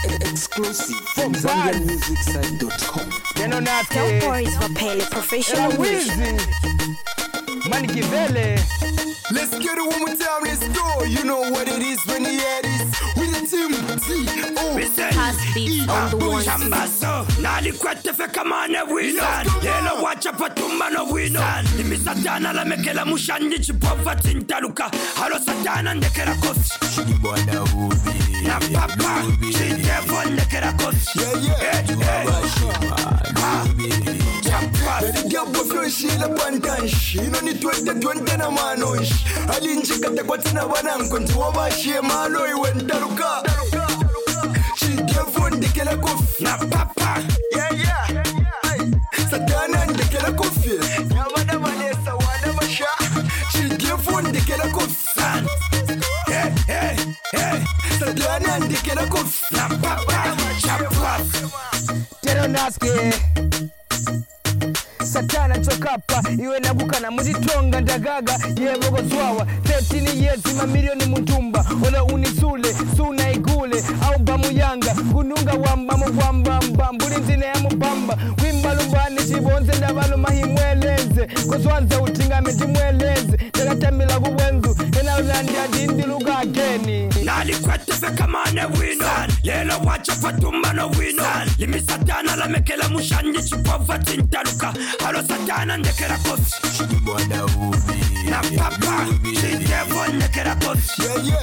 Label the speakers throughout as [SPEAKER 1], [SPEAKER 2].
[SPEAKER 1] Exclusive from ZambianMusicSite.com.
[SPEAKER 2] Don't worry, it's for Pele Professional Music.
[SPEAKER 3] Money Givele.
[SPEAKER 1] Let's get it one more time, let's go. You know what it is when you hear this. With the team,
[SPEAKER 2] Pass beats on the one.
[SPEAKER 4] Chambaso, nali kwete fe kamane winan. Yelo wacha patumba no winan. Limi satana la mekela mushandi chipova tintaluka. Halo satana ndekera kosi.
[SPEAKER 1] Shibwana ubi.
[SPEAKER 4] Na papa, shidevo ndekera kosi.
[SPEAKER 1] The girl boyfriend she la pantansh. You know ni 20 na manosh. Alinjika takwatana bananko ntiwoba shie malo iwentaluka. She devo ndekera kofi.
[SPEAKER 4] Na papa,
[SPEAKER 1] Satana ndekera kofi. Yabana Vanessa wana masha. She devo ndekera kofi. Satana ndekera kofi.
[SPEAKER 4] na papa, chapwa.
[SPEAKER 3] Tero naske. Satana chokapa iwe nabuka na muzitonga ndagaga yebogo zwawa 13 years mamilioni mutumba wala unisule suna igule au bamuyanga kununga wamba mugwamba mbambuli nzine ya mubamba wimbalumbani chibonze ndabalo mahimweleze kozwanza utingame jimweleze teratamila kuwenzu enaulandi adindi luga ageni
[SPEAKER 4] Nali kwete fe kamane winan. Yelo wacha patumba no winan. Limi satana la mekela mushandi chipova tintaluka. Halo satana ndekera kosi.
[SPEAKER 1] Shibwana ubi.
[SPEAKER 4] Na papa, shidevo ndekera kosi.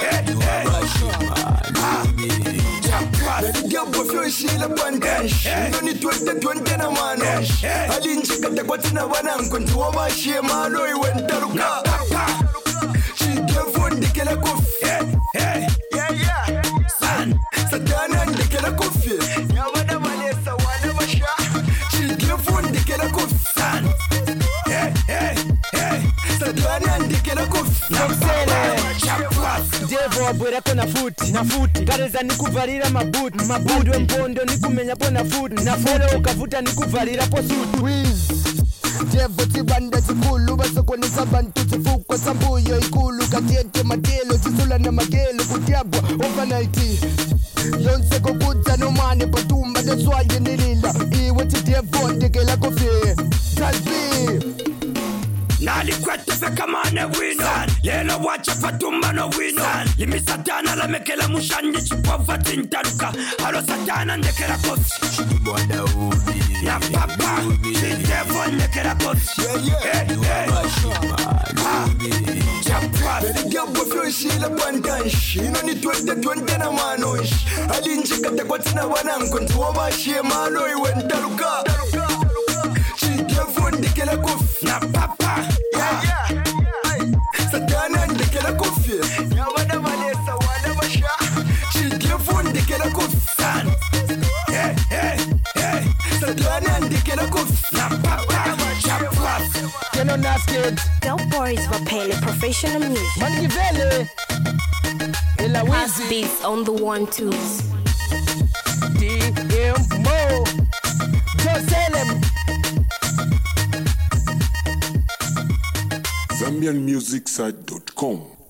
[SPEAKER 1] The girl boyfriend she la pantansh. You know ni 20 na manosh. Alinjika takwatana bananko ntiwoba shie malo iwentaluka. She devo ndekera kofi. Satana ndekera kofi. Yabana Vanessa wana masha. She devo ndekera kofi. Satana ndekera kofi.
[SPEAKER 3] Devo abwerako na futi Kareza nikuvalira mabuti Mabudwe mpondo nikumenya po na futi Na folo ukavuta nikuvalira po suti
[SPEAKER 5] Devo tibanda chikulu basokonesa bantu chifuko sambuyo ikulu katiente matelo chisula na magelo kutiabwa overnight yonse kokuta nomane patumba deswaye nilila iwe tidevo ndekela kofi Talbi
[SPEAKER 4] Nali kwete fe kamane winan. Yelo wacha patumba no winan. Limi satana la mekela mushandi chipova tintaluka. Halo satana ndekera kosi.
[SPEAKER 1] Shibwana ubi.
[SPEAKER 4] Na papa, shidevo ndekera kosi.
[SPEAKER 1] The girl boyfriend she la pantansh. You know ni 20 na manosh. Alinjika takwatana bananko ntiwoba shie malo iwentaluka. She devo ndekera kofi.
[SPEAKER 4] Na papa,
[SPEAKER 1] Satana ndekera kofi. Yabana Vanessa wana masha. She devo ndekera kofi. Satana ndekera kofi.
[SPEAKER 4] na papa, chapwa.
[SPEAKER 3] Tero naske.
[SPEAKER 2] Don't worry, it's for Pele Professional Music.
[SPEAKER 3] Money Givele. Ela
[SPEAKER 2] Pass
[SPEAKER 3] Wizzy.
[SPEAKER 2] beats on the 1-2s.
[SPEAKER 3] DMO. Joselem.
[SPEAKER 6] ZambianMusicSite.com.